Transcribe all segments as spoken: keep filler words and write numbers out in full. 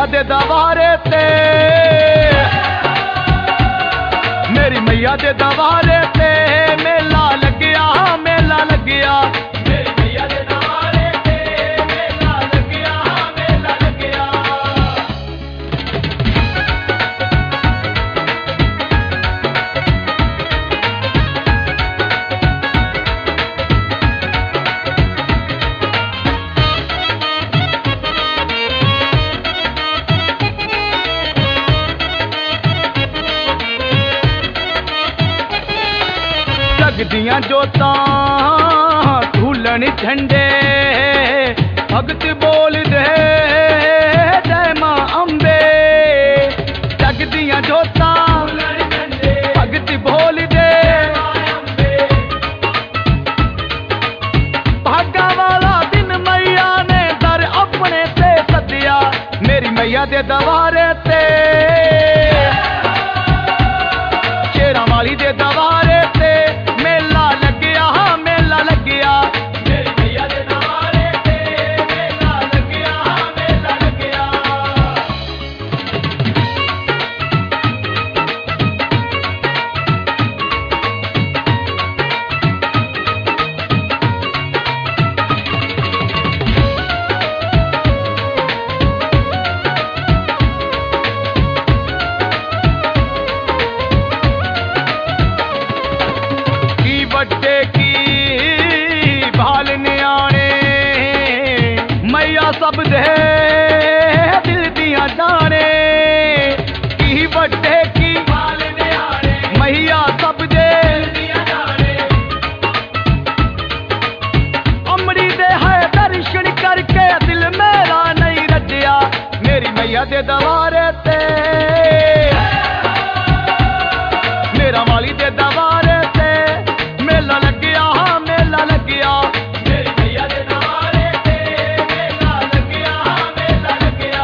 दे दवारे ते, मेरी मैया दे दवारे ते मेला लग्या, मेला लग्या। मेरी मैया दे दवारे ते मेला लग्या, मेला लग्या। जगदियां जोतां झूलन झंडे, भगत बोल दे जय मां अम्बे। जगदियां जोतां भगत बोल दे, भागा वाला दिन मैया ने दर अपने ते सदिया, मेरी मैया दे दवारे ते, शेरां वाली दे दवारे ते मेला लग्या, मेला लग्या। मेरी मैया दे दवारे ते मेला लग्या, मेला लग्या। बड्डे की भाल न्याणे, मैया सब दे दिल दिया जाने। की बड्डे की भाल न्याणे, मैया सब दे दिल दिया जाने। अमरी दे है दर्शन करके दिल मेरा नहीं रजया, मेरी मैया दे दवारे ते, मेरा वाली दे दवारे मेला लग्या, मेला लग्या। मेरी मैया दे दवारे ते मेला लग्या, मेला लग्या।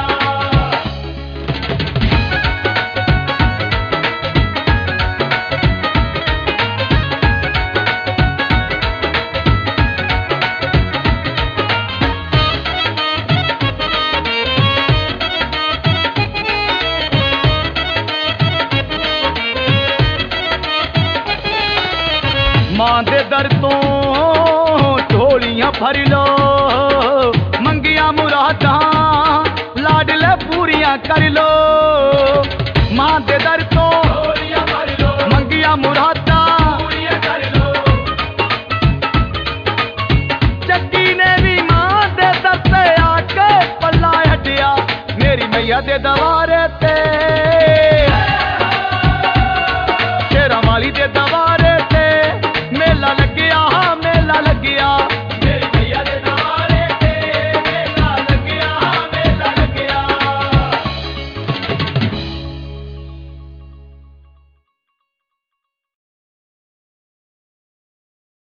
मां दे दर तो ढोलियां भर लो, मंगिया मुरादां लाडले पूरियां कर लो। मां दे दर तो ढोलियां भर लो, मंगिया मुरादां पूरियां कर लो। जग्गी ने भी मां दे दर ते आके पल्ला हटिया, मेरी मैया दे दवारे ते, शेरां वाली दे दवारे